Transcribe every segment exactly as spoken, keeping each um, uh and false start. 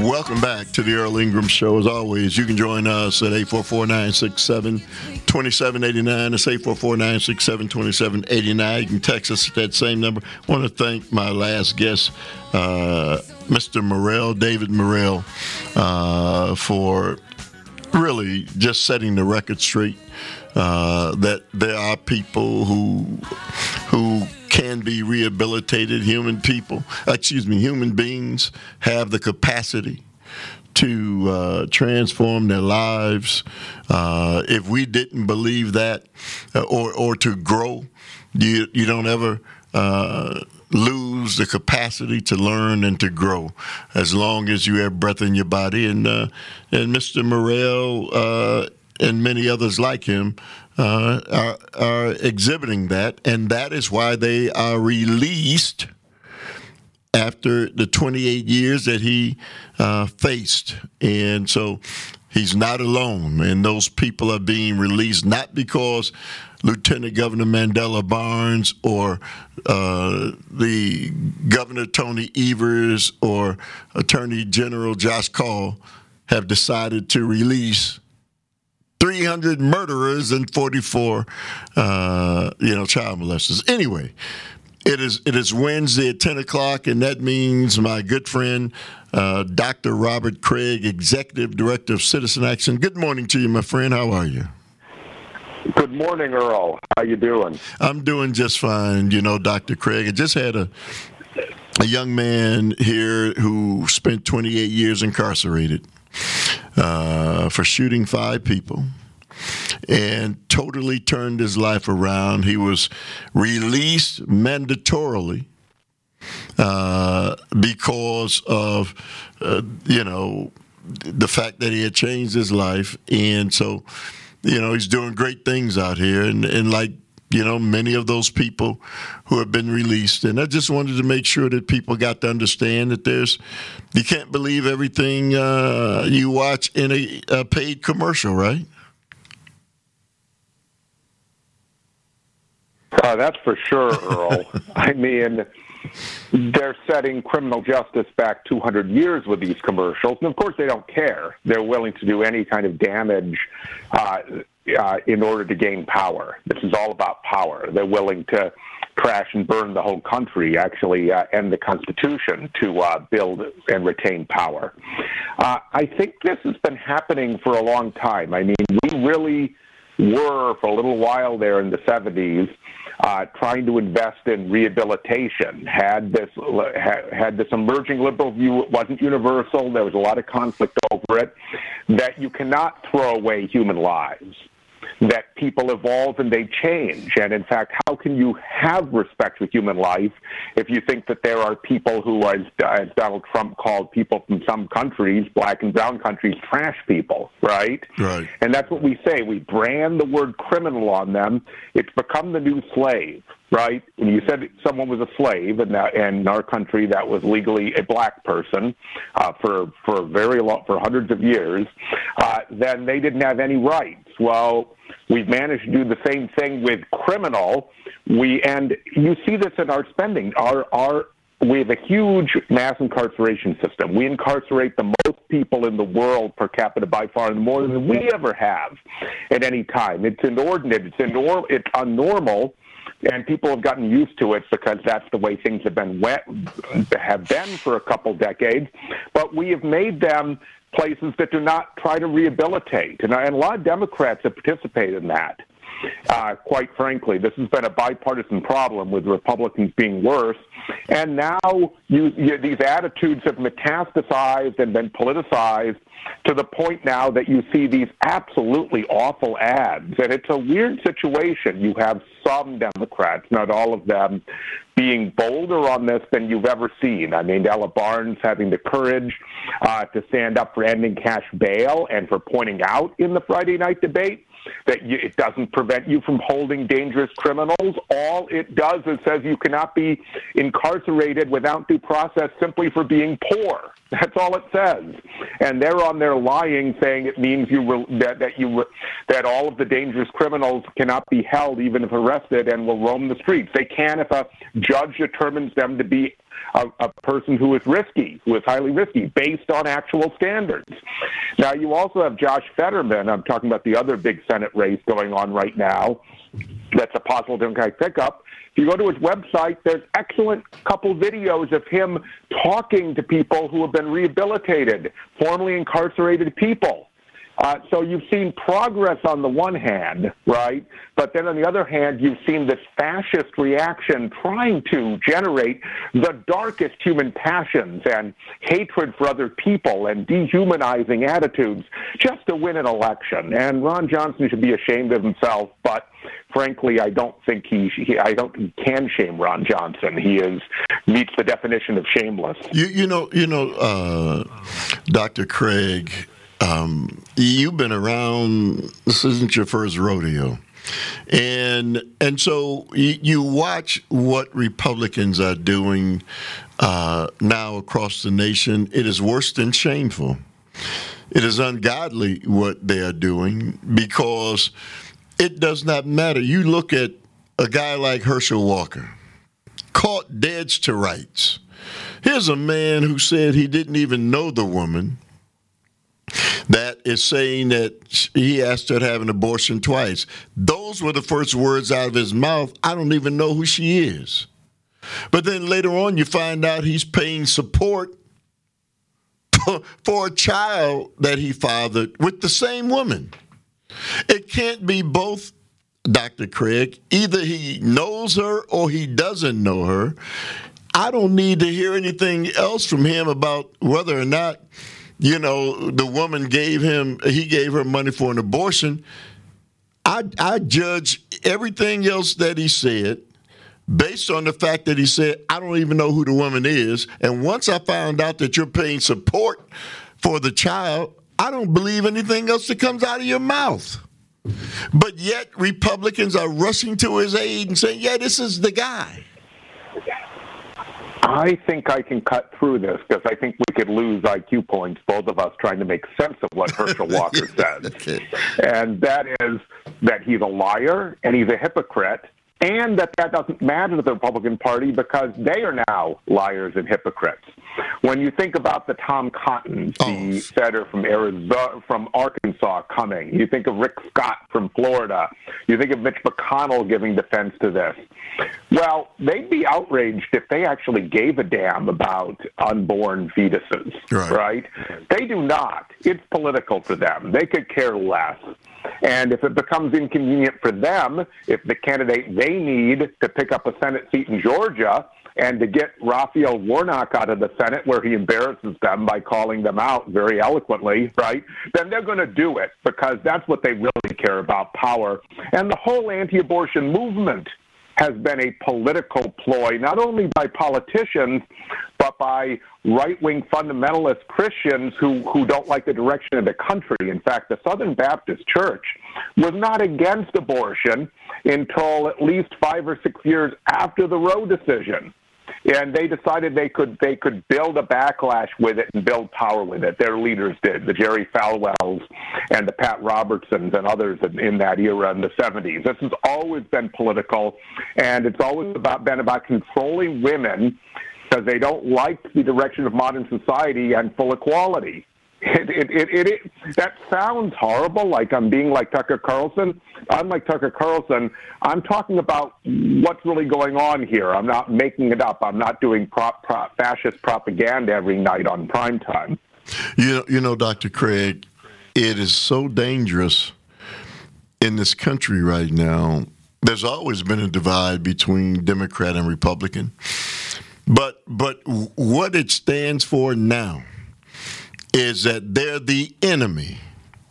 Welcome back to the Earl Ingram Show. As always, you can join us at eight four four, nine six seven, two seven eight nine. It's eight four four, nine six seven, two seven eight nine. You can text us at that same number. I want to thank my last guest, uh, Mister Morrell, David Morrell, uh, for really just setting the record straight. Uh, that there are people who who can be rehabilitated. Human people, excuse me, human beings have the capacity to uh, transform their lives. Uh, if we didn't believe that, uh, or or to grow, you you don't ever uh, lose the capacity to learn and to grow, as long as you have breath in your body. And uh, and Mister Morrell uh, and many others like him uh, are, are exhibiting that, and that is why they are released after the twenty-eight years that he uh, faced. And so he's not alone, and those people are being released not because Lieutenant Governor Mandela Barnes or uh, the Governor Tony Evers or Attorney General Josh Call have decided to release three hundred murderers and forty-four, uh, you know, child molesters. Anyway, it is it is Wednesday at ten o'clock, and that means my good friend, uh, Doctor Robert Craig, Executive Director of Citizen Action. Good morning to you, my friend. How are you? Good morning, Earl. How you doing? I'm doing just fine. You know, Doctor Craig, I just had a a young man here who spent twenty-eight years incarcerated uh, for shooting five people and totally turned his life around. He was released mandatorily uh, because of, uh, you know, the fact that he had changed his life. And so, you know, he's doing great things out here. And, and like, you know, many of those people who have been released. And I just wanted to make sure that people got to understand that there's, you can't believe everything uh, you watch in a, a paid commercial, right? Uh, that's for sure, Earl. I mean, they're setting criminal justice back two hundred years with these commercials. And, of course, they don't care. They're willing to do any kind of damage uh, uh, in order to gain power. This is all about power. They're willing to crash and burn the whole country, actually uh, end the Constitution to uh, build and retain power. Uh, I think this has been happening for a long time. I mean, we really were, for a little while there in the seventies, uh, trying to invest in rehabilitation. Had this had, had this emerging liberal view. It wasn't universal. There was a lot of conflict over it, that you cannot throw away human lives, that people evolve and they change. And in fact, how can you have respect for human life if you think that there are people who, as, as Donald Trump called people from some countries, black and brown countries, trash people, right? Right. And that's what we say. We brand the word criminal on them. It's become the new slave, right? When you said someone was a slave, and that, in our country that was legally a black person uh, for for very long, for hundreds of years, uh, then they didn't have any rights. Well, we've managed to do the same thing with criminal. We and you see this in our spending. Our our we have a huge mass incarceration system. We incarcerate the most people in the world per capita by far, and more than we ever have at any time. It's inordinate. It's inor- It's unnormal. And people have gotten used to it because that's the way things have been wet, have been for a couple decades. But we have made them places that do not try to rehabilitate. And, and a lot of Democrats have participated in that. Uh, quite frankly, this has been a bipartisan problem, with Republicans being worse. And now you, you, these attitudes have metastasized and been politicized to the point now that you see these absolutely awful ads. And it's a weird situation. You have some Democrats, not all of them, being bolder on this than you've ever seen. I mean, Ella Barnes having the courage uh, to stand up for ending cash bail and for pointing out in the Friday night debate that you, it doesn't prevent you from holding dangerous criminals. All it does is says you cannot be incarcerated without due process simply for being poor. That's all it says. And they're on there lying, saying it means you re- that, that you re- that all of the dangerous criminals cannot be held even if arrested and will roam the streets. They can if a judge determines them to be a, a person who is risky, who is highly risky, based on actual standards. Now, you also have Josh Fetterman. I'm talking about the other big Senate race going on right now. That's a possible Democratic pickup. If you go to his website, there's excellent couple videos of him talking to people who have been rehabilitated, formerly incarcerated people. Uh, so you've seen progress on the one hand, right? But then on the other hand, you've seen this fascist reaction trying to generate the darkest human passions and hatred for other people and dehumanizing attitudes just to win an election. And Ron Johnson should be ashamed of himself, but frankly, I don't think he, he I don't he can shame Ron Johnson. He is meets the definition of shameless. You, you know, you know, uh, Doctor Craig. Um, you've been around. This isn't your first rodeo, and and so you, you watch what Republicans are doing uh, now across the nation. It is worse than shameful. It is ungodly what they are doing because it does not matter. You look at a guy like Herschel Walker, caught dead to rights. Here's a man who said he didn't even know the woman that is saying that he asked her to have an abortion twice. Those were the first words out of his mouth. I don't even know who she is. But then later on, you find out he's paying support for, for a child that he fathered with the same woman. It can't be both, Doctor Craig. Either he knows her or he doesn't know her. I don't need to hear anything else from him about whether or not you know, the woman gave him, he gave her money for an abortion. I, I judge everything else that he said based on the fact that he said, I don't even know who the woman is. And once I found out that you're paying support for the child, I don't believe anything else that comes out of your mouth. But yet Republicans are rushing to his aid and saying, yeah, this is the guy. I think I can cut through this because I think we could lose I Q points, both of us, trying to make sense of what Herschel Walker says. Okay. And that is that he's a liar and he's a hypocrite, and that that doesn't matter to the Republican Party because they are now liars and hypocrites. When you think about the Tom Cotton, the oh. senator from Arizona, from Arkansas coming, you think of Rick Scott from Florida, you think of Mitch McConnell giving defense to this. Well, they'd be outraged if they actually gave a damn about unborn fetuses, right? right? They do not. It's political for them. They could care less. And if it becomes inconvenient for them, if the candidate they need to pick up a Senate seat in Georgia and to get Raphael Warnock out of the Senate where he embarrasses them by calling them out very eloquently, right, then they're going to do it because that's what they really care about, power. And the whole anti-abortion movement has been a political ploy, not only by politicians, but by right-wing fundamentalist Christians who, who don't like the direction of the country. In fact, the Southern Baptist Church was not against abortion until at least five or six years after the Roe decision. And they decided they could they could build a backlash with it and build power with it. Their leaders did, the Jerry Falwells and the Pat Robertsons and others in that era in the seventies. This has always been political, and it's always about been about controlling women because they don't like the direction of modern society and full equality. It, it, it, it, it, that sounds horrible, like I'm being like Tucker Carlson. I'm like Tucker Carlson. I'm talking about what's really going on here. I'm not making it up. I'm not doing prop, prop, fascist propaganda every night on primetime. You know, you know, Doctor Craig, it is so dangerous in this country right now. There's always been a divide between Democrat and Republican. But but what it stands for now is that they're the enemy.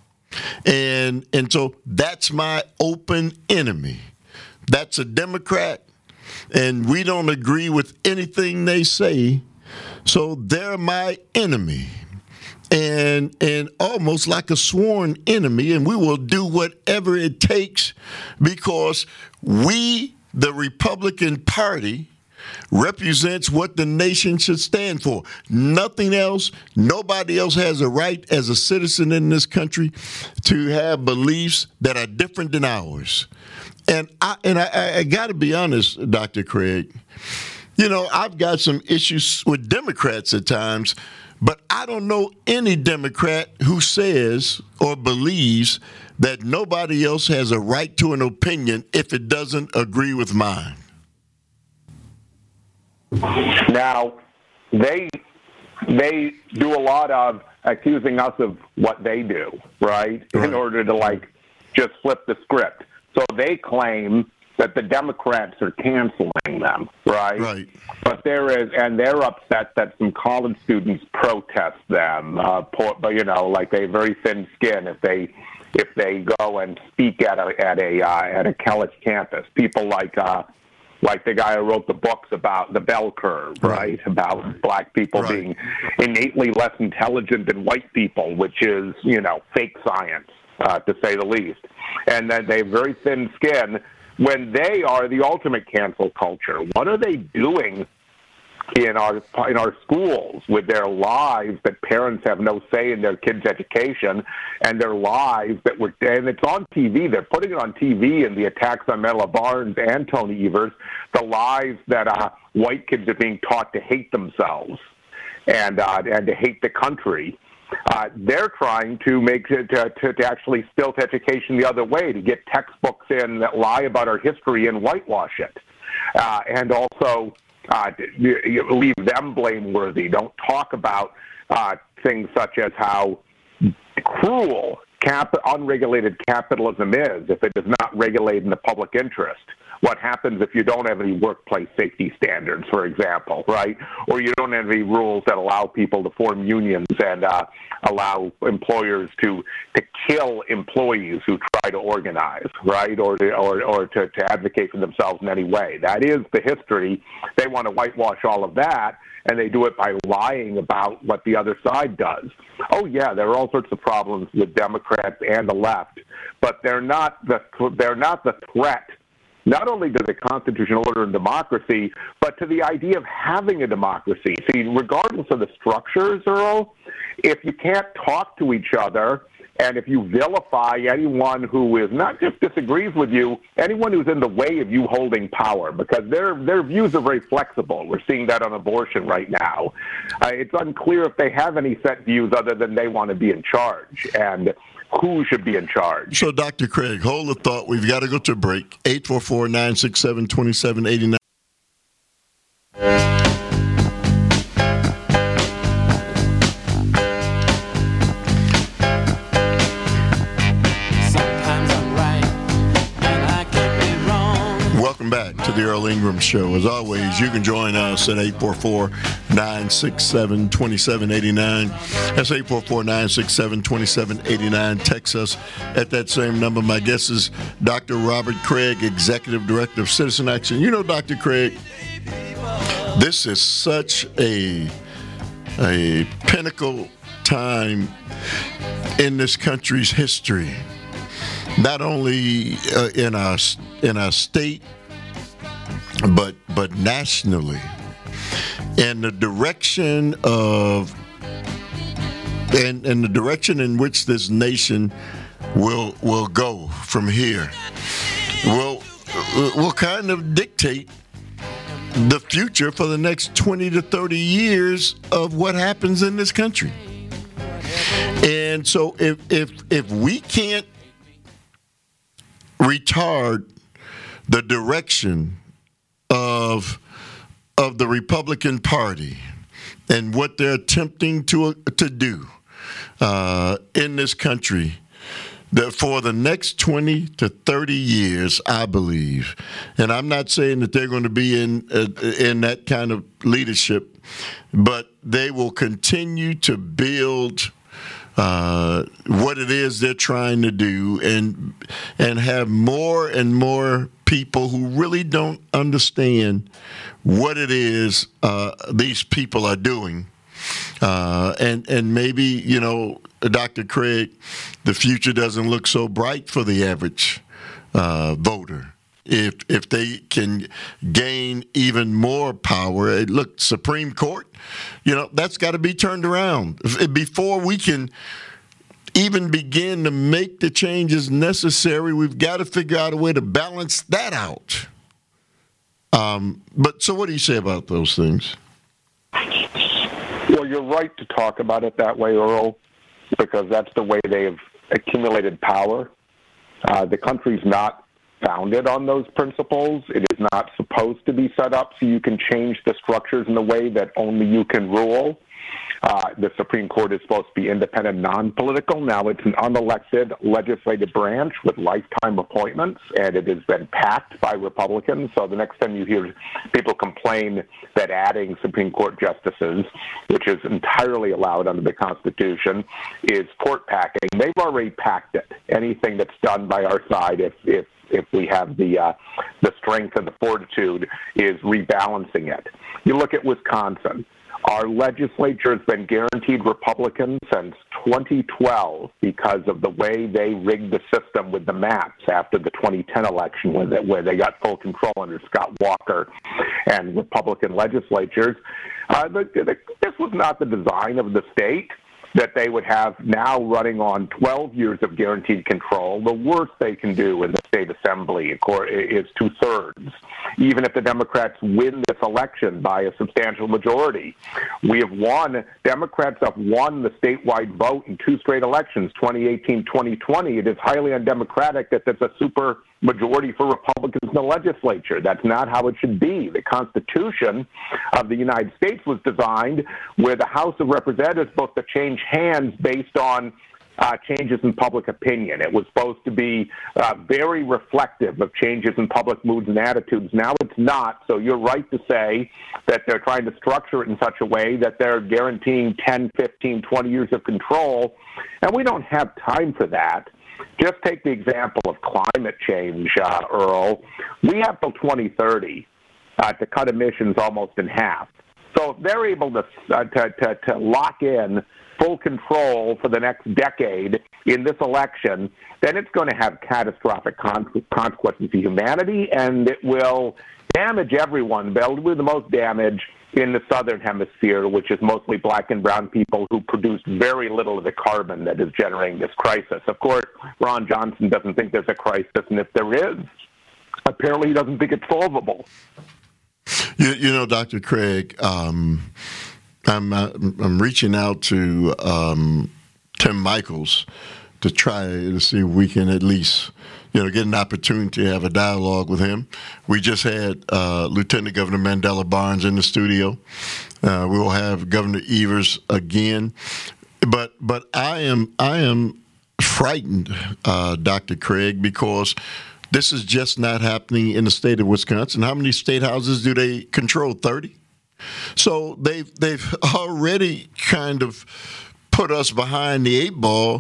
And and so that's my open enemy. That's a Democrat, and we don't agree with anything they say, so they're my enemy. And and almost like a sworn enemy, and we will do whatever it takes because we, the Republican Party, represents what the nation should stand for. Nothing else. Nobody else has a right as a citizen in this country to have beliefs that are different than ours. And I and I, I got to be honest, Doctor Craig, You know, I've got some issues with Democrats at times, but I don't know any Democrat who says or believes that nobody else has a right to an opinion if it doesn't agree with mine. Now, they they do a lot of accusing us of what they do, right? right? In order to, like, just flip the script. So they claim that the Democrats are canceling them, right? Right. But there is, and they're upset that some college students protest them. Uh, but you know, like they have very thin skin if they if they go and speak at a at a uh, at a college campus. People like uh, like the guy who wrote the books about the bell curve, right? right? About black people right. being innately less intelligent than white people, which is, you know, fake science, uh, to say the least. And then they have very thin skin when they are the ultimate cancel culture. What are they doing in our in our schools with their lives that parents have no say in their kids' education, and their lives that were, and it's on T V. They're putting it on T V in the attacks on Mela Barnes and Tony Evers, the lives that uh, white kids are being taught to hate themselves and uh, and to hate the country. Uh, they're trying to make to, to, to actually stilt education the other way, to get textbooks in that lie about our history and whitewash it, uh, and also uh, leave them blameworthy. Don't talk about uh, things such as how cruel cap- unregulated capitalism is if it does not regulate in the public interest. What happens if you don't have any workplace safety standards, for example, right? Or you don't have any rules that allow people to form unions and uh, allow employers to to kill employees who try to organize, right? Or to, or, or to, to advocate for themselves in any way. That is the history. They want to whitewash all of that, and they do it by lying about what the other side does. Oh, yeah, there are all sorts of problems with Democrats and the left, but they're not the they're not the threat not only to the constitutional order and democracy, but to the idea of having a democracy. See, regardless of the structures, Earl, if you can't talk to each other, and if you vilify anyone who is not just disagrees with you, anyone who's in the way of you holding power, because their their views are very flexible. We're seeing that on abortion right now. Uh, it's unclear if they have any set views other than they want to be in charge. And who should be in charge? So, Doctor Craig, hold the thought. We've got to go to a break. eight four four, nine six seven, two seven eight nine. Welcome back to the Earl Ingram Show. As always, you can join us at eight four four, nine six seven, two seven eight nine. That's eight four four, nine six seven, two seven eight nine. Text us at that same number. My guest is Doctor Robert Craig, Executive Director of Citizen Action. You know, Doctor Craig, this is such a, a pinnacle time in this country's history. Not only uh, in our in our state, but but nationally, and the direction of and and the direction in which this nation will will go from here will will kind of dictate the future for the next twenty to thirty years of what happens in this country. And so if if if we can't retard the direction of of the Republican Party and what they're attempting to to do uh, in this country, that for the next twenty to thirty years, I believe, and I'm not saying that they're going to be in uh, in that kind of leadership, but they will continue to build Uh, what it is they're trying to do, and and have more and more people who really don't understand what it is uh, these people are doing. Uh, and, and maybe, you know, Doctor Craig, the future doesn't look so bright for the average uh, voter. If if they can gain even more power, look, Supreme Court, you know, that's got to be turned around before we can even begin to make the changes necessary. We've got to figure out a way to balance that out. Um, but so what do you say about those things? Well, you're right to talk about it that way, Earl, because that's the way they've accumulated power. Uh, the country's not founded on those principles. It is not supposed to be set up so you can change the structures in the way that only you can rule. Uh, the Supreme Court is supposed to be independent, non-political. Now it's an unelected legislative branch with lifetime appointments, and it has been packed by Republicans. So the next time you hear people complain that adding Supreme Court justices, which is entirely allowed under the Constitution, is court packing, they've already packed it. Anything that's done by our side, if if if we have the uh, the strength and the fortitude, is rebalancing it. You look at Wisconsin. Our legislature has been guaranteed Republican since twenty twelve because of the way they rigged the system with the maps after the twenty ten election, where they, where they got full control under Scott Walker and Republican legislatures. Uh, the, the, this was not the design of the state, that they would have now running on twelve years of guaranteed control. The worst they can do in the state assembly is two-thirds, even if the Democrats win this election by a substantial majority. We have won, Democrats have won the statewide vote in two straight elections, twenty eighteen, twenty twenty. It is highly undemocratic that there's a super majority for Republicans in the legislature. That's not how it should be. The Constitution of the United States was designed where the House of Representatives supposed to change hands based on uh, changes in public opinion. It was supposed to be uh, very reflective of changes in public moods and attitudes. Now it's not, so you're right to say that they're trying to structure it in such a way that they're guaranteeing ten, fifteen, twenty years of control, and we don't have time for that. Just take the example of climate change, uh, Earl. We have till twenty thirty uh, to cut emissions almost in half. So if they're able to, uh, to, to, to lock in full control for the next decade in this election, then it's going to have catastrophic con- consequences to humanity, and it will damage everyone. But it'll do the most damage in the southern hemisphere, which is mostly black and brown people who produce very little of the carbon that is generating this crisis. Of course, Ron Johnson doesn't think there's a crisis, and if there is, apparently he doesn't think it's solvable. You, you know, Doctor Craig, um, I'm uh, I'm reaching out to um, Tim Michels to try to see if we can at least, you know, get an opportunity to have a dialogue with him. We just had uh, Lieutenant Governor Mandela Barnes in the studio. Uh, we will have Governor Evers again, but but I am I am frightened, uh, Doctor Craig, because this is just not happening in the state of Wisconsin. How many state houses do they control? thirty. So they've they've already kind of put us behind the eight ball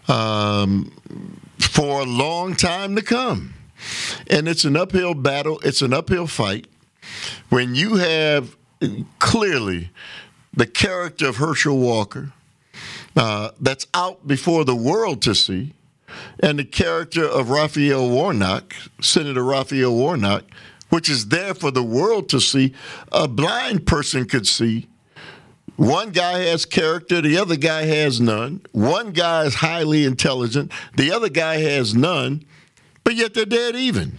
um, for a long time to come. And it's an uphill battle. It's an uphill fight. When you have clearly the character of Herschel Walker uh, that's out before the world to see, and the character of Raphael Warnock, Senator Raphael Warnock, which is there for the world to see, a blind person could see. One guy has character, the other guy has none. One guy is highly intelligent, the other guy has none, but yet they're dead even.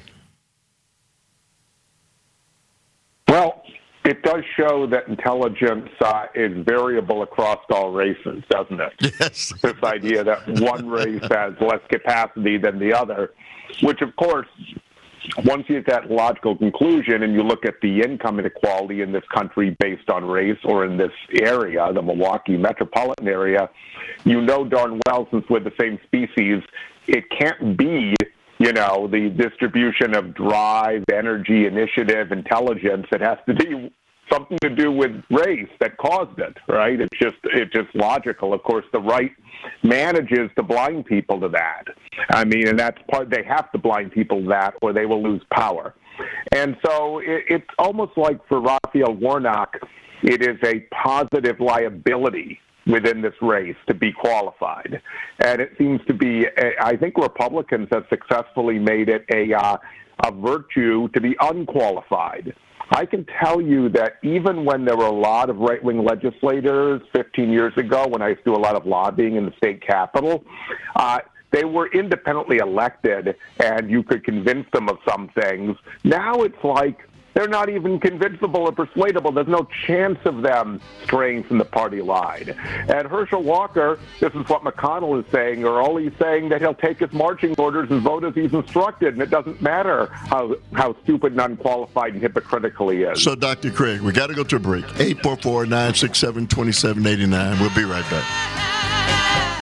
Well, it does show that intelligence uh, is variable across all races, doesn't it? Yes. This idea that one race has less capacity than the other, which, of course, once you get that logical conclusion and you look at the income inequality in this country based on race, or in this area, the Milwaukee metropolitan area, you know darn well, since we're the same species, it can't be, you know, the distribution of drive, energy, initiative, intelligence. It has to be something to do with race that caused it, right? It's just it's just logical. Of course, the right manages to blind people to that. I mean, and that's part, they have to blind people to that or they will lose power. And so it, it's almost like for Raphael Warnock, it is a positive liability within this race to be qualified. And it seems to be, I think Republicans have successfully made it a, uh, a virtue to be unqualified. I can tell you that even when there were a lot of right-wing legislators fifteen years ago, when I used to do a lot of lobbying in the state capitol, uh, they were independently elected, and you could convince them of some things. Now it's like they're not even convincible or persuadable. There's no chance of them straying from the party line. And Herschel Walker, this is what McConnell is saying, or all he's saying that he'll take his marching orders and vote as he's instructed, and it doesn't matter how how stupid and unqualified and hypocritical he is. So, Doctor Craig, we got to go to a break. eight four four, nine six seven, two seven eight nine. We'll be right back.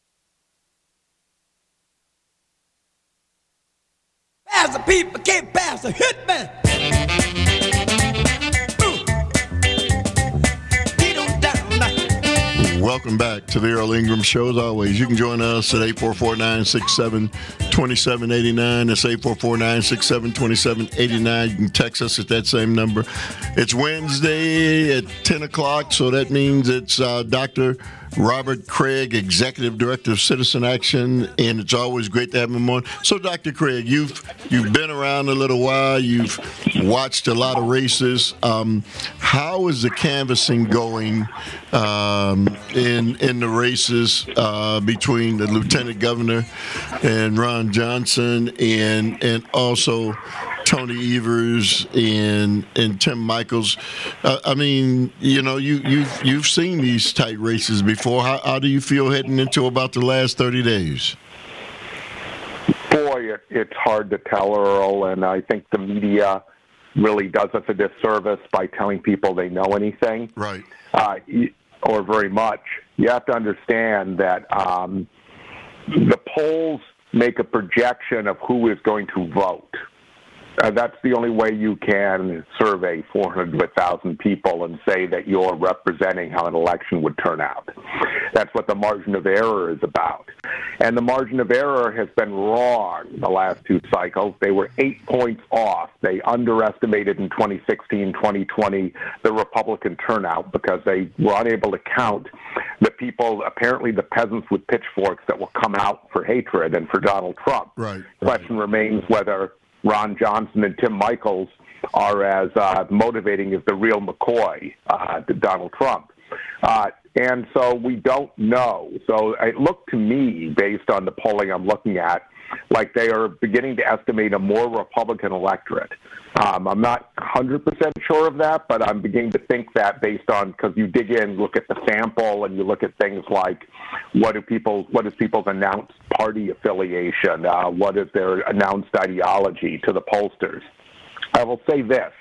Pass the people can't pass a hit man. Welcome back to the Earl Ingram Show. As always, you can join us at eight four four, nine six seven, two seven eight nine. That's eight four four, nine six seven, two seven eight nine. You can text us at that same number. It's Wednesday at ten o'clock, so that means it's uh, Doctor Robert Craig, Executive Director of Citizen Action, and it's always great to have him on. So, Doctor Craig, you've you've been around a little while. You've watched a lot of races. Um, how is the canvassing going um, in in the races uh, between the Lieutenant Governor and Ron Johnson, and and also Tony Evers and and Tim Michels? Uh, I mean, you know, you you've you've seen these tight races before. How, how do you feel heading into about the last thirty days? Boy, it, it's hard to tell, Earl, and I think the media really does us a disservice by telling people they know anything, right? Uh, or very much. You have to understand that um, the polls make a projection of who is going to vote. Uh, that's the only way you can survey four hundred thousand people and say that you're representing how an election would turn out. That's what the margin of error is about. And the margin of error has been wrong the last two cycles. They were eight points off. They underestimated in twenty sixteen, twenty twenty the Republican turnout because they were unable to count the people, apparently the peasants with pitchforks, that will come out for hatred and for Donald Trump. Right. The question right. remains whether Ron Johnson and Tim Michels are as uh, motivating as the real McCoy uh, to Donald Trump. Uh, and so we don't know. So it looked to me, based on the polling I'm looking at, like they are beginning to estimate a more Republican electorate. Um, I'm not one hundred percent sure of that, but I'm beginning to think that based on, because you dig in, look at the sample, and you look at things like what do people, what is people's announced party affiliation, uh, what is their announced ideology to the pollsters. I will say this.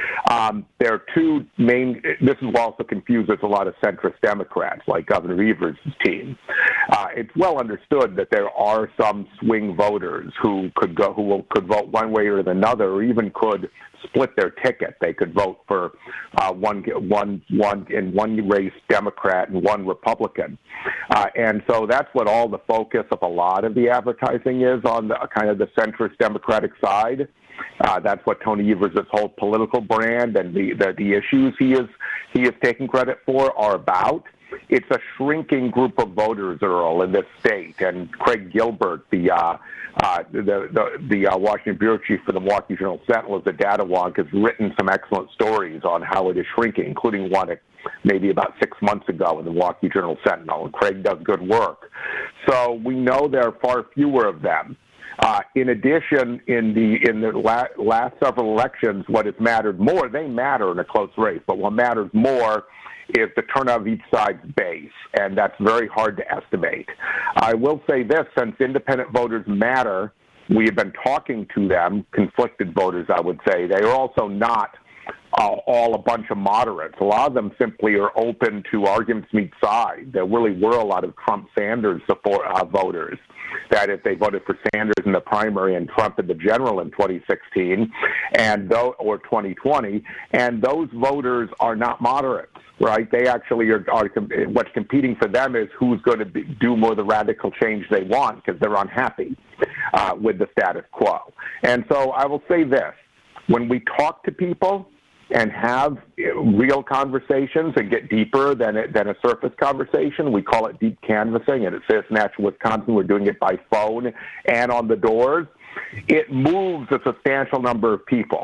Um, there are two main, this is also confuses a lot of centrist Democrats like Governor Evers' team. Uh, it's well understood that there are some swing voters who could go, who will, could vote one way or another, or even could split their ticket. They could vote for uh, one, one, one in one race Democrat and one Republican. Uh, and so that's what all the focus of a lot of the advertising is on the kind of the centrist Democratic side. Uh, that's what Tony Evers' whole political brand and the, the, the issues he is he is taking credit for are about. It's a shrinking group of voters, Earl, in this state. And Craig Gilbert, the uh, uh, the the, the uh, Washington bureau chief for the Milwaukee Journal Sentinel, is a data wonk, has written some excellent stories on how it is shrinking, including one at maybe about six months ago in the Milwaukee Journal Sentinel. And Craig does good work. So we know there are far fewer of them. Uh, in addition, in the in the la- last several elections, what has mattered more, they matter in a close race, but what matters more is the turnout of each side's base, and that's very hard to estimate. I will say this, since independent voters matter, we have been talking to them, conflicted voters, I would say. They are also not Uh, all a bunch of moderates. A lot of them simply are open to arguments from each side. There really were a lot of Trump-Sanders support uh, voters, that if they voted for Sanders in the primary and Trump in the general in twenty sixteen and though, or twenty twenty, and those voters are not moderates, right? They actually are, are what's competing for them is who's going to be, do more of the radical change they want because they're unhappy uh, with the status quo. And so I will say this, when we talk to people and have real conversations and get deeper than a, than a surface conversation, we call it deep canvassing, and at Citizen Action Wisconsin, we're doing it by phone and on the doors. It moves a substantial number of people.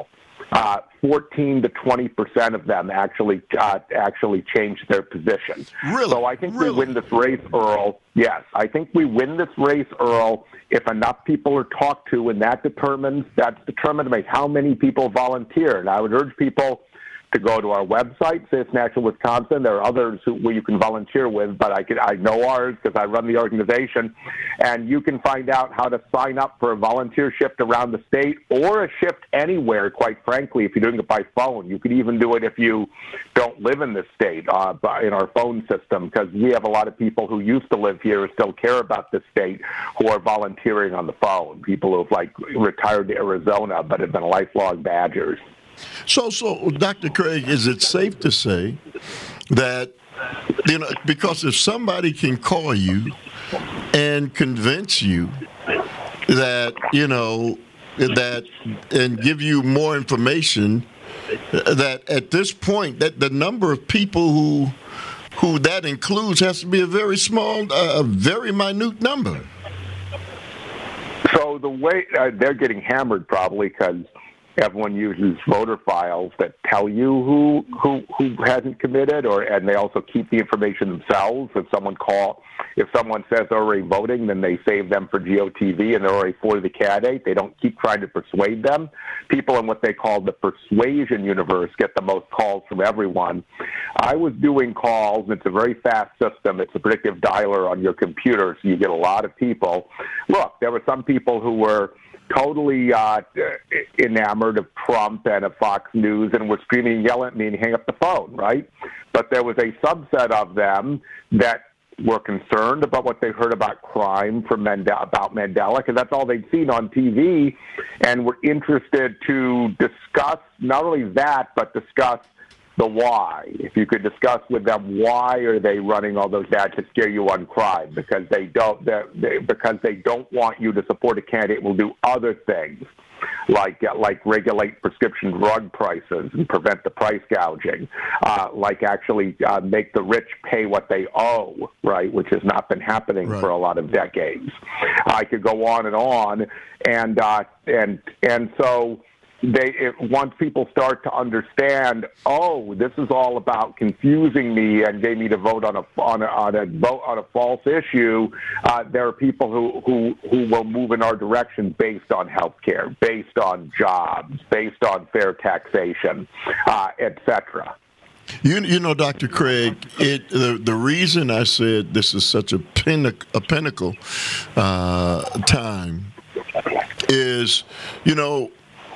uh, fourteen to twenty percent of them actually uh, actually changed their position. Really? So I think really? we win this race, Earl. Yes, I think we win this race, Earl, if enough people are talked to, and that determines that's determined by how many people volunteer. And I would urge people to go to our website, Citizen Action Wisconsin. There are others who, where you can volunteer with, but I, could, I know ours because I run the organization. And you can find out how to sign up for a volunteer shift around the state or a shift anywhere, quite frankly, if you're doing it by phone. You could even do it if you don't live in the state uh, in our phone system, because we have a lot of people who used to live here who still care about this state who are volunteering on the phone, people who have like retired to Arizona but have been lifelong Badgers. So, so, Doctor Craig, is it safe to say that, you know, because if somebody can call you and convince you that, you know, that and give you more information, that at this point, that the number of people who who that includes has to be a very small, uh, a very minute number? So the way uh, they're getting hammered probably because everyone uses voter files that tell you who who who hasn't committed, or and they also keep the information themselves. If someone call, if someone says they're already voting, then they save them for G O T V and they're already for the candidate. They don't keep trying to persuade them. People in what they call the persuasion universe get the most calls from everyone. I was doing calls, and it's a very fast system. It's a predictive dialer on your computer, so you get a lot of people. Look, there were some people who were totally uh, enamored of Trump and of Fox News and were screaming and yelling at me and hang up the phone, right? But there was a subset of them that were concerned about what they heard about crime from Mandela, about Mandela, because that's all they'd seen on T V, and were interested to discuss not only that, but discuss the why. If you could discuss with them why are they running all those ads to scare you on crime, because they don't they, because they don't want you to support a candidate who will do other things like uh, like regulate prescription drug prices and prevent the price gouging, uh, like actually uh, make the rich pay what they owe, right, which has not been happening right. for a lot of decades. I could go on and on, and uh, and and so. They it, once people start to understand, oh, this is all about confusing me and getting me to vote on a on a, on a vote on a false issue. Uh, there are people who, who who will move in our direction based on health care, based on jobs, based on fair taxation, uh, et cetera. You, you know, Doctor Craig, it, the, the reason I said this is such a, pinnacle, a pinnacle uh, time is, you know,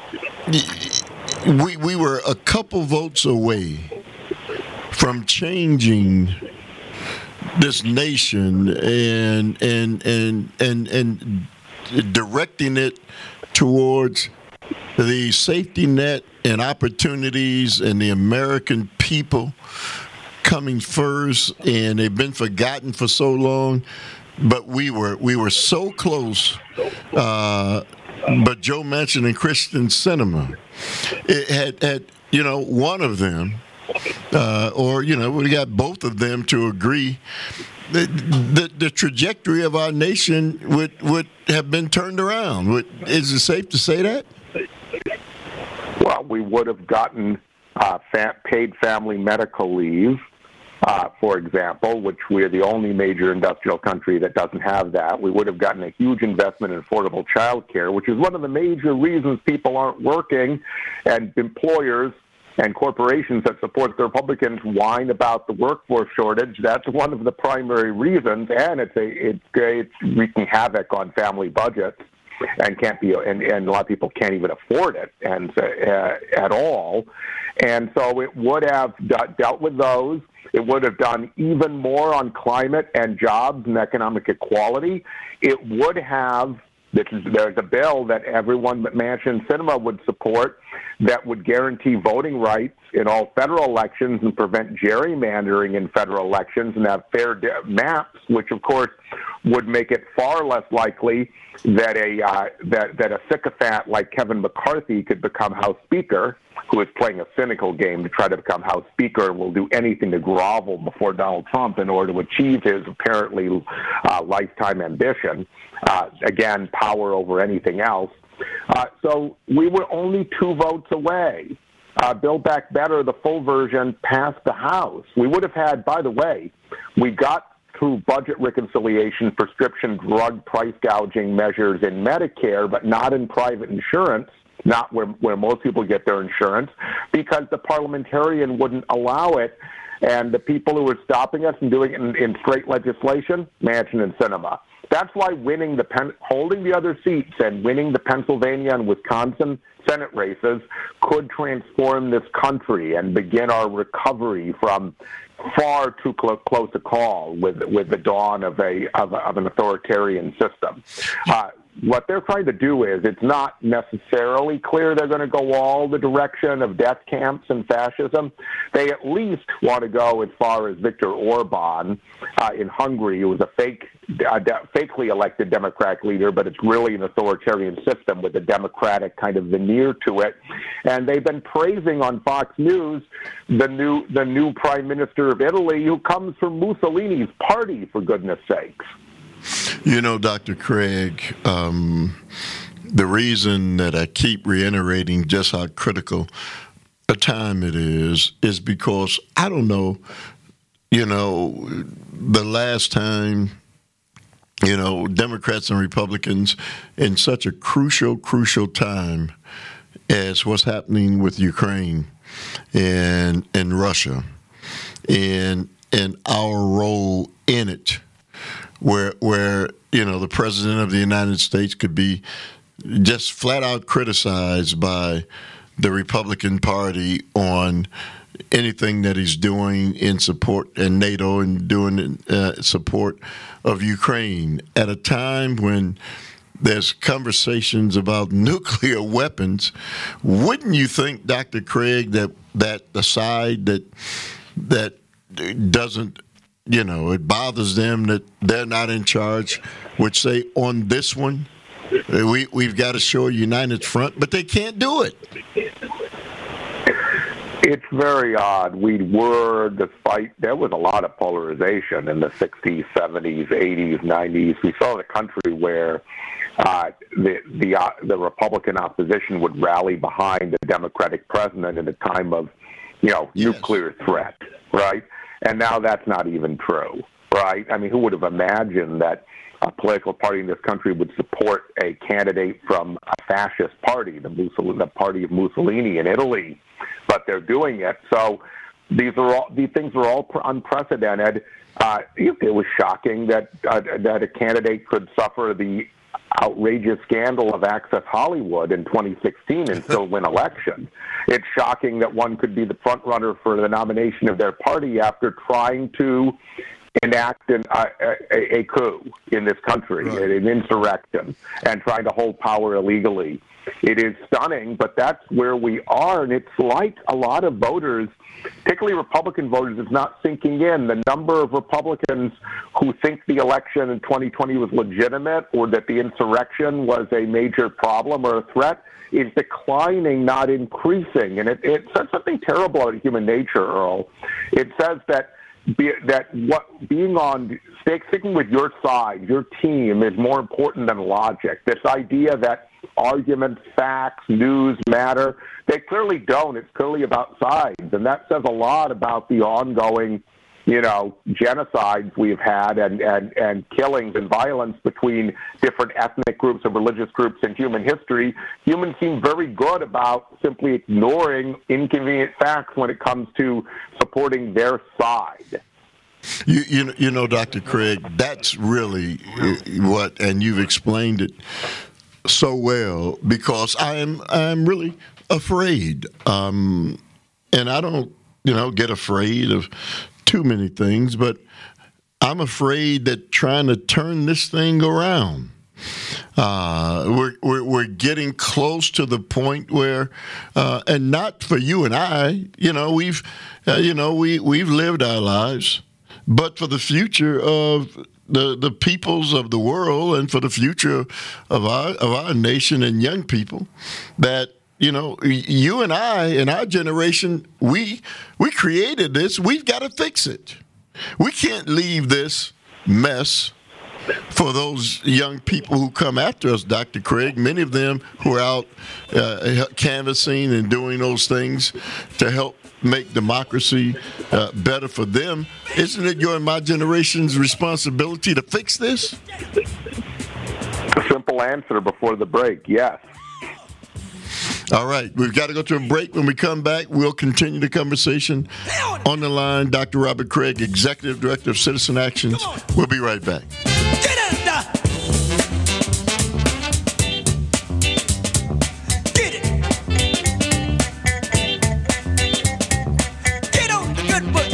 We we were a couple votes away from changing this nation and and and and and directing it towards the safety net and opportunities and the American people coming first, and they've been forgotten for so long. But we were we were so close. Uh, But Joe Manchin and Kyrsten Sinema, it had, had, you know, one of them, uh, or, you know, we got both of them to agree that the, the trajectory of our nation would, would have been turned around. Would, is it safe to say that? Well, we would have gotten uh, fa- paid family medical leave. Uh, for example, which we're the only major industrial country that doesn't have that. We would have gotten a huge investment in affordable child care, which is one of the major reasons people aren't working, and employers and corporations that support the Republicans whine about the workforce shortage. That's one of the primary reasons, and it's a it's, it's wreaking havoc on family budgets, and can't be and, and a lot of people can't even afford it and uh, at all. And so it would have d- dealt with those. It would have done even more on climate and jobs and economic equality. It would have, this is, there's a bill that everyone but Manchin and Sinema would support that would guarantee voting rights in all federal elections and prevent gerrymandering in federal elections and have fair de- maps, which of course would make it far less likely that a uh, that that a sycophant like Kevin McCarthy could become House Speaker, who is playing a cynical game to try to become House Speaker and will do anything to grovel before Donald Trump in order to achieve his apparently uh, lifetime ambition. Uh, again, power over anything else. Uh, so we were only two votes away. Uh, Build Back Better, the full version, passed the House. We would have had, by the way, we got through budget reconciliation prescription drug price gouging measures in Medicare, but not in private insurance, not where, where most people get their insurance, because the parliamentarian wouldn't allow it. And the people who were stopping us and doing it in, in straight legislation, Manchin and Sinema. That's why winning the Pen- holding the other seats and winning the Pennsylvania and Wisconsin Senate races could transform this country and begin our recovery from far too cl- close a call with with the dawn of a of, a, of an authoritarian system. Uh, what they're trying to do is, it's not necessarily clear they're going to go all the direction of death camps and fascism. They at least want to go as far as Viktor Orban uh, in Hungary, who was a fake, uh, de- fakely elected Democratic leader, but it's really an authoritarian system with a democratic kind of veneer to it. And they've been praising on Fox News the new the new prime minister of Italy, who comes from Mussolini's party, for goodness sakes. You know, Doctor Craig, um, the reason that I keep reiterating just how critical a time it is is because I don't know, you know, the last time, you know, Democrats and Republicans in such a crucial, crucial time as what's happening with Ukraine and and Russia and and our role in it. Where, where you know, the President of the United States could be just flat out criticized by the Republican Party on anything that he's doing in support and NATO and doing uh, support of Ukraine at a time when there's conversations about nuclear weapons. Wouldn't you think, Doctor Craig, that that the side that that doesn't, you know, it bothers them that they're not in charge, would say on this one, we, we've got to show a united front, but they can't do it. It's very odd. We were, despite, there was a lot of polarization in the sixties, seventies, eighties, nineties. We saw the country where uh, the the, uh, the Republican opposition would rally behind the Democratic president in a time of, you know, yes. nuclear threat, right? And now that's not even true, right? I mean, who would have imagined that a political party in this country would support a candidate from a fascist party, the, Mussolini, the party of Mussolini in Italy? But they're doing it. So these are all these things are all unprecedented. Uh, it was shocking that uh, that a candidate could suffer the outrageous scandal of Access Hollywood in twenty sixteen and still win election. It's shocking that one could be the front runner for the nomination of their party after trying to enact an, uh, a, a coup in this country, right. an insurrection, and trying to hold power illegally. It is stunning, but that's where we are, and it's like a lot of voters, particularly Republican voters, is not sinking in. The number of Republicans who think the election in twenty twenty was legitimate or that the insurrection was a major problem or a threat is declining, not increasing. And it, it says something terrible about human nature, Earl. It says that Be, that what being on sticking with your side, your team, is more important than logic. This idea that arguments, facts, news matter, they clearly don't. It's clearly about sides, and that says a lot about the ongoing, you know, genocides we've had and, and, and killings and violence between different ethnic groups and religious groups in human history. Humans seem very good about simply ignoring inconvenient facts when it comes to supporting their side. You, you, you know, Doctor Craig, that's really what, and you've explained it so well, because I am I'm really afraid, um, and I don't, you know, get afraid of too many things, but I'm afraid that trying to turn this thing around, uh, we're, we're we're getting close to the point where, uh, and not for you and I, you know, we've, uh, you know, we we've lived our lives, but for the future of the the peoples of the world and for the future of our of our nation and young people, that, you know, you and I in our generation, we we created this. We've got to fix it. We can't leave this mess for those young people who come after us, Doctor Craig, many of them who are out uh, canvassing and doing those things to help make democracy uh, better for them. Isn't it your and my generation's responsibility to fix this? A simple answer before the break, yes. All right, we've got to go to a break. When we come back, we'll continue the conversation. On the line, Doctor Robert Craig, Executive Director of Citizen Actions. We'll be right back. Get it! Get it! Get on the good foot!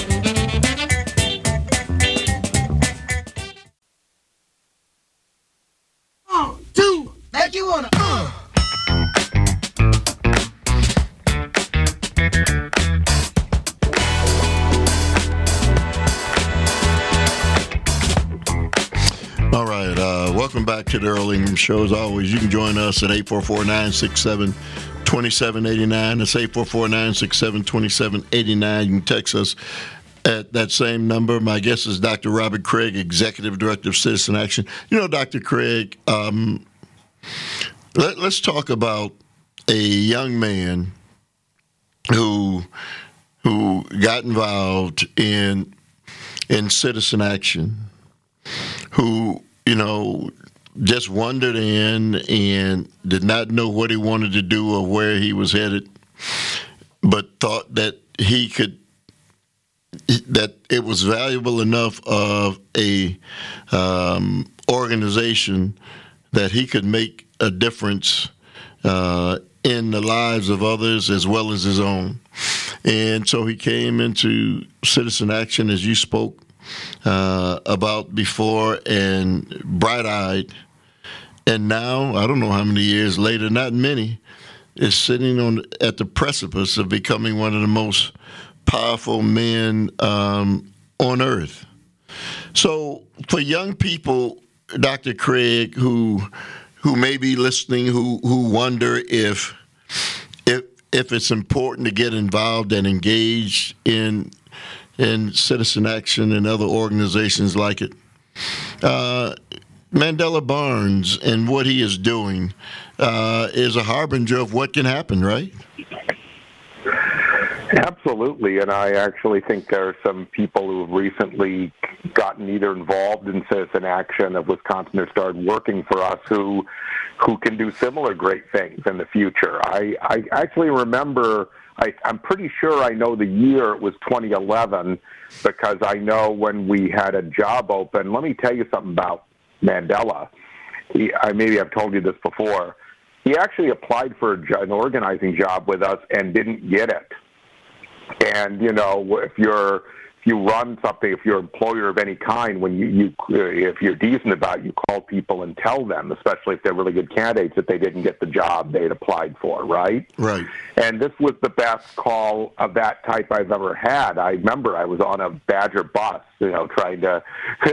One, two, like you wanna, uh! All right, uh, welcome back to the Earl Ingram Show. As always, you can join us at eight four four, nine six seven, two seven eight nine. That's eight four four, nine six seven, two seven eight nine. You can text us at that same number. My guest is Doctor Robert Craig, Executive Director of Citizen Action. You know, Doctor Craig, um, let, let's talk about a young man who who got involved in in Citizen Action, who, you know, just wandered in and did not know what he wanted to do or where he was headed, but thought that he could, that it was valuable enough of a um, organization that he could make a difference uh, in the lives of others as well as his own. And so he came into Citizen Action, as you spoke Uh, about before, and bright-eyed, and now, I don't know how many years later, not many, is sitting on at the precipice of becoming one of the most powerful men um, on earth. So for young people, Doctor Craig, who who may be listening, who who wonder if if if it's important to get involved and engaged in in Citizen Action and other organizations like it. Uh, Mandela Barnes and what he is doing uh, is a harbinger of what can happen, right? Absolutely, and I actually think there are some people who have recently gotten either involved in Citizen Action of Wisconsin or started working for us who who can do similar great things in the future. I, I actually remember, I, I'm pretty sure I know the year, it was twenty eleven, because I know when we had a job open. Let me tell you something about Mandela. He, I, maybe I've told you this before. He actually applied for a, an organizing job with us and didn't get it. And, you know, if you're if you run something, if you're an employer of any kind, when you, you if you're decent about it, you call people and tell them, especially if they're really good candidates, that they didn't get the job they'd applied for, right? Right. And this was the best call of that type I've ever had. I remember I was on a Badger bus, you know, trying to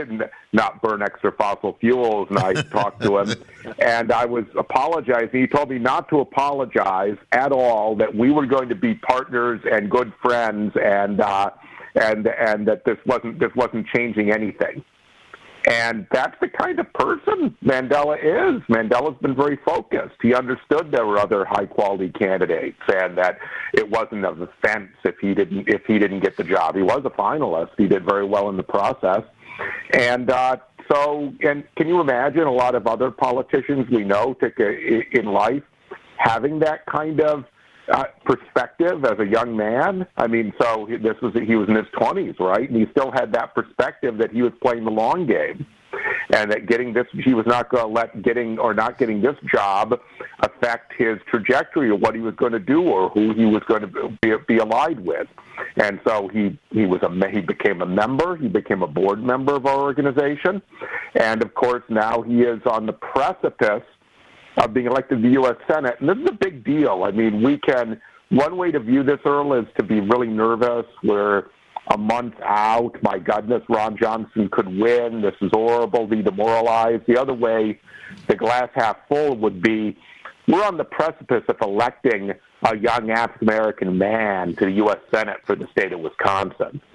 not burn extra fossil fuels, and I talked to him, and I was apologizing. He told me not to apologize at all, that we were going to be partners and good friends, and uh, and and that this wasn't this wasn't changing anything. And that's the kind of person Mandela is. Mandela's been very focused. He understood there were other high-quality candidates, and that it wasn't an offense if he didn't if he didn't get the job. He was a finalist. He did very well in the process. And uh, so, and can you imagine a lot of other politicians we know to, in life having that kind of uh, perspective as a young man? I mean, so this was he was in his twenties, right? And he still had that perspective that he was playing the long game, and that getting this, he was not going to let getting or not getting this job affect his trajectory of what he was going to do or who he was going to be, be allied with. And so he he was a he became a member. He became a board member of our organization, and of course now he is on the precipice of being elected to the U S Senate. And this is a big deal. I mean, we can, one way to view this, Earl, is to be really nervous. We're a month out. My goodness, Ron Johnson could win. This is horrible, be demoralized. The other way, the glass half full, would be we're on the precipice of electing a young African-American man to the U S Senate for the state of Wisconsin.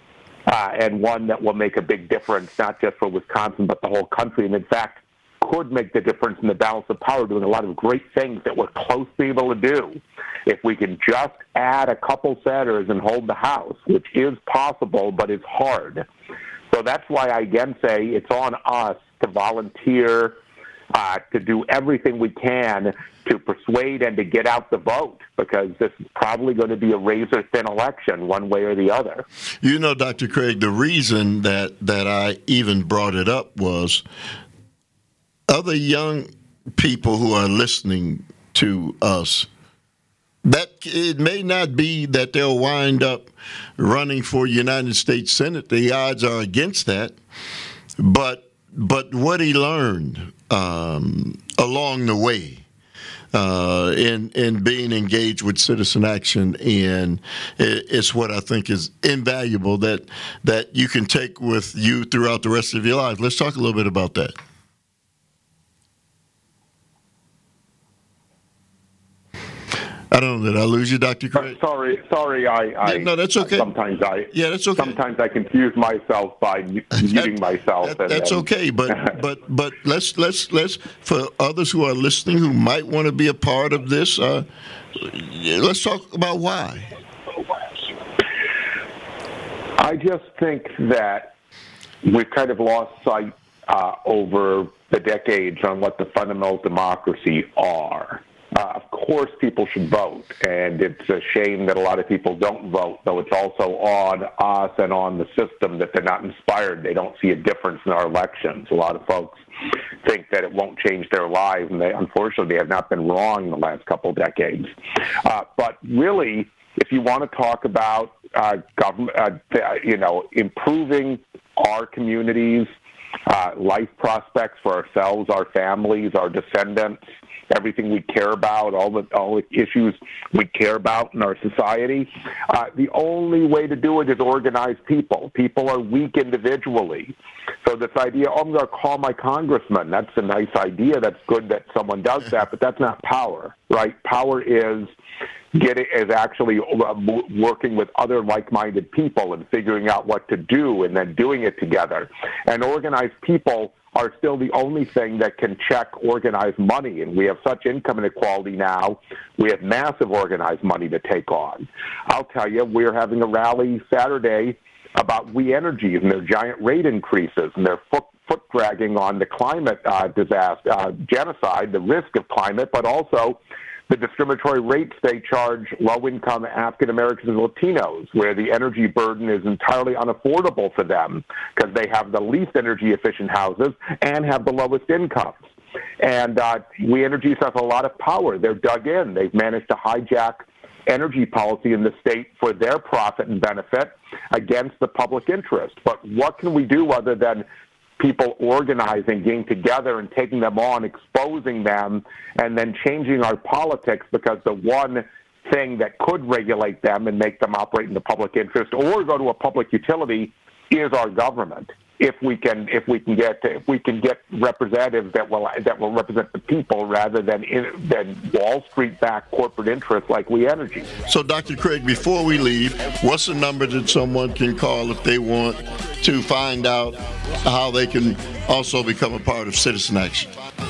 uh, and one that will make a big difference, not just for Wisconsin, but the whole country. And in fact, could make the difference in the balance of power, doing a lot of great things that we're close to be able to do. If we can just add a couple senators and hold the House, which is possible, but it's hard. So that's why I again say it's on us to volunteer, uh, to do everything we can to persuade and to get out the vote, because this is probably going to be a razor-thin election one way or the other. You know, Doctor Craig, the reason that, that I even brought it up was other young people who are listening to us, that it may not be that they'll wind up running for United States Senate. The odds are against that. But but what he learned um, along the way uh, in in being engaged with Citizen Action, and it's what I think is invaluable that that you can take with you throughout the rest of your life. Let's talk a little bit about that. I don't know. Did I lose you, Doctor Craig? Uh, sorry, sorry. I, I no, that's okay. Sometimes I yeah, that's okay. Sometimes I confuse myself by muting myself. That, and, that's and, okay. But but but let's let's let's for others who are listening who might want to be a part of this, uh, let's talk about why. I just think that we've kind of lost sight uh, over the decades on what the fundamental democracy are. Uh, of course, people should vote, and it's a shame that a lot of people don't vote, though it's also on us and on the system that they're not inspired. They don't see a difference in our elections. A lot of folks think that it won't change their lives, and they, unfortunately, they have not been wrong in the last couple of decades. Uh, but really, if you want to talk about uh, government, uh, you know, improving our communities, uh, life prospects for ourselves, our families, our descendants, everything we care about, all the all the issues we care about in our society. Uh, the only way to do it is organize people. People are weak individually. So this idea, oh, I'm going to call my congressman, that's a nice idea. That's good that someone does that, but that's not power, right? Power is getting is actually working with other like-minded people and figuring out what to do and then doing it together. And organized people are still the only thing that can check organized money. And we have such income inequality now, we have massive organized money to take on. I'll tell you, we're having a rally Saturday about We Energies and their giant rate increases and their foot, foot dragging on the climate uh, disaster, uh, genocide, the risk of climate, but also the discriminatory rates they charge low-income African Americans and Latinos, where the energy burden is entirely unaffordable for them because they have the least energy-efficient houses and have the lowest incomes. And uh, We Energies has a lot of power. They're dug in. They've managed to hijack energy policy in the state for their profit and benefit against the public interest. But what can we do other than people organizing, getting together and taking them on, exposing them, and then changing our politics, because the one thing that could regulate them and make them operate in the public interest or go to a public utility is our government. If we can, if we can get, if we can get representatives that will that will represent the people rather than in, than Wall Street-backed corporate interests like We Energy. So, Doctor Craig, before we leave, what's the number that someone can call if they want to find out how they can also become a part of Citizen Action?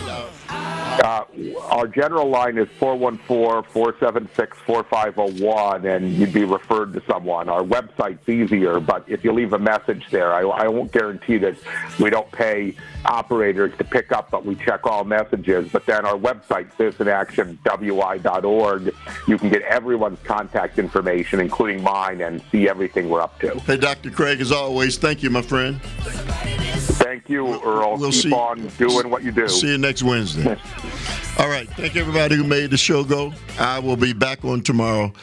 Uh, our general line is four one four, four seven six, four five zero one, and you'd be referred to someone. Our website's easier, but if you leave a message there, I, I won't guarantee that we don't pay operators to pick up, but we check all messages. But then our website, citizen action w i dot org, you can get everyone's contact information, including mine, and see everything we're up to. Hey, Doctor Craig, as always, thank you, my friend. Thank you, Earl. We'll Keep see, on doing what you do. See you next Wednesday. All right. Thank everybody who made the show go. I will be back on tomorrow.